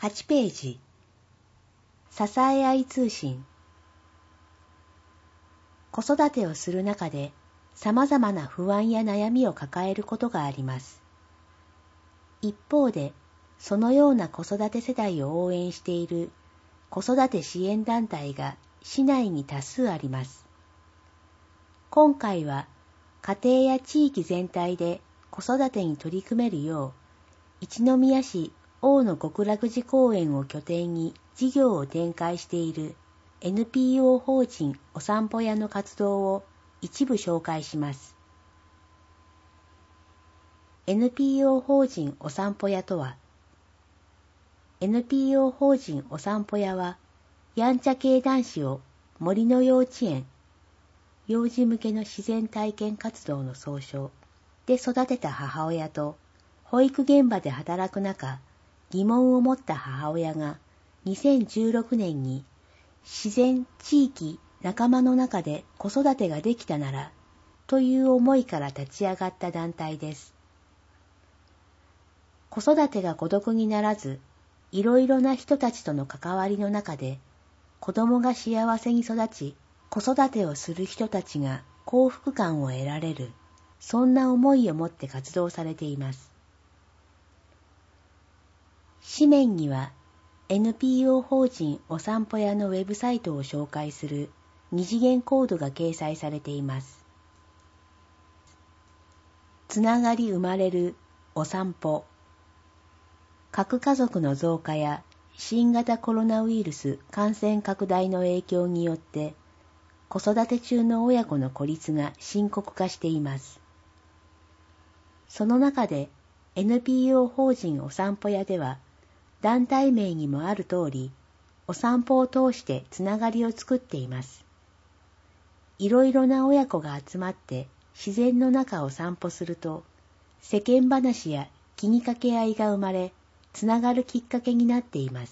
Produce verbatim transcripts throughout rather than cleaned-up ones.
はちページ、支え合い通信。子育てをする中で様々な不安や悩みを抱えることがあります。一方で、そのような子育て世代を応援している子育て支援団体が市内に多数あります。今回は家庭や地域全体で子育てに取り組めるよう、一宮市大野極楽寺公園を拠点に事業を展開している エヌピーオー 法人お散歩屋の活動を一部紹介します。エヌピーオー 法人お散歩屋とは、エヌピーオー 法人お散歩屋は、やんちゃ系男子を森の幼稚園、幼児向けの自然体験活動の総称で育てた母親と、保育現場で働く中、疑問を持った母親がにせんじゅうろくねんに自然地域仲間の中で子育てができたならという思いから立ち上がった団体です。子育てが孤独にならず、いろいろな人たちとの関わりの中で子供が幸せに育ち、子育てをする人たちが幸福感を得られる、そんな思いを持って活動されています。紙面には エヌピーオー 法人お散歩屋のウェブサイトを紹介する二次元コードが掲載されています。つながり生まれるお散歩。核家族の増加や新型コロナウイルス感染拡大の影響によって子育て中の親子の孤立が深刻化しています。その中で エヌピーオー 法人お散歩屋では団体名にもある通り、お散歩を通してつながりを作っています。いろいろな親子が集まって自然の中を散歩すると、世間話や気にかけ合いが生まれ、つながるきっかけになっています。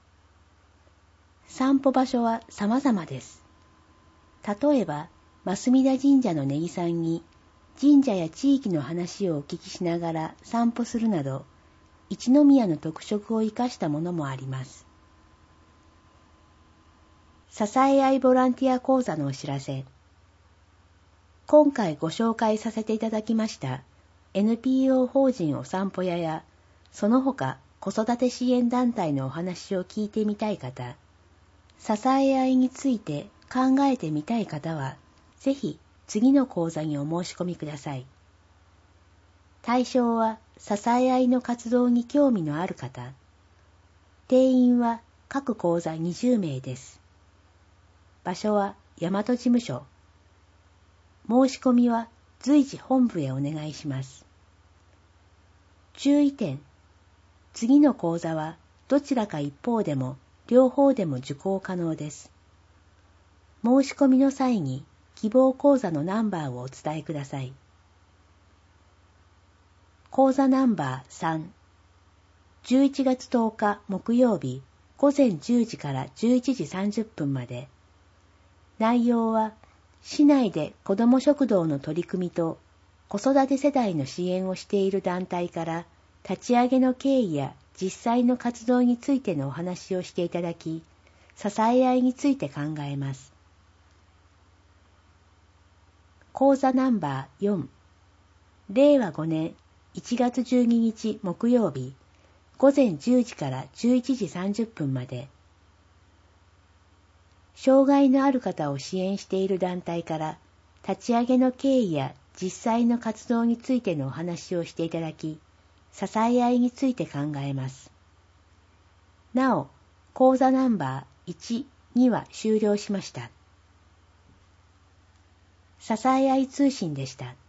散歩場所は様々です。例えば、増田神社の根木さんに、神社や地域の話をお聞きしながら散歩するなど、一宮の特色を生かしたものもあります。支え合いボランティア講座のお知らせ。今回ご紹介させていただきました エヌピーオー 法人お散歩屋や、その他子育て支援団体のお話を聞いてみたい方、支え合いについて考えてみたい方は、ぜひ次の講座にお申し込みください。対象は支え合いの活動に興味のある方。定員は各講座にじゅうめいです。場所は大和事務所。申し込みは随時本部へお願いします。注意点。次の講座はどちらか一方でも両方でも受講可能です。申し込みの際に希望講座のナンバーをお伝えください。講座ナンバーさん、じゅういちがつとおか木曜日ごぜんじゅうじからじゅういちじさんじゅっぷんまで。内容は、市内で子ども食堂の取り組みと子育て世代の支援をしている団体から立ち上げの経緯や実際の活動についてのお話をしていただき、支え合いについて考えます。講座ナンバーよん、れいわごねんいちがつじゅうににち木曜日ごぜんじゅうじからじゅういちじさんじゅっぷんまで。障害のある方を支援している団体から立ち上げの経緯や実際の活動についてのお話をしていただき、支え合いについて考えます。なお、講座ナンバーいち、には終了しました。支え合い通信でした。